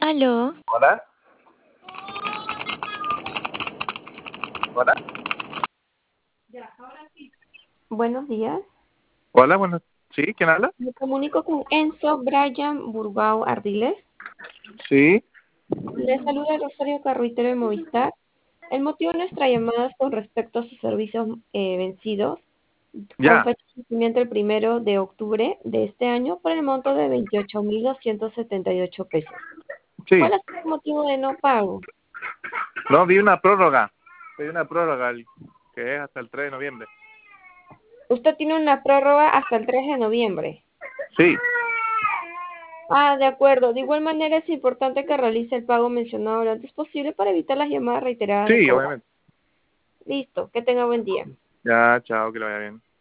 Aló, Hola, hola, Buenos días. hola, bueno, ¿sí? ¿Quién habla? Me comunico con Enzo Brian Burbao Ardiles. Sí, Le saluda Rosario Carruitero de Movistar. El motivo de nuestra llamada es con respecto a sus servicios vencidos, con ya, fecha de vencimiento el 1 de octubre de este año por el monto de 28.278 pesos. sí. ¿Cuál es el motivo de no pago? No, vi una prórroga que es hasta el 3 de noviembre. Usted tiene una prórroga hasta el 3 de noviembre. Sí, De acuerdo. De igual manera es importante que realice el pago mencionado lo antes posible para evitar las llamadas reiteradas de sí, cobro. obviamente. Listo. Que tenga buen día. Ya, chao, que lo vaya bien.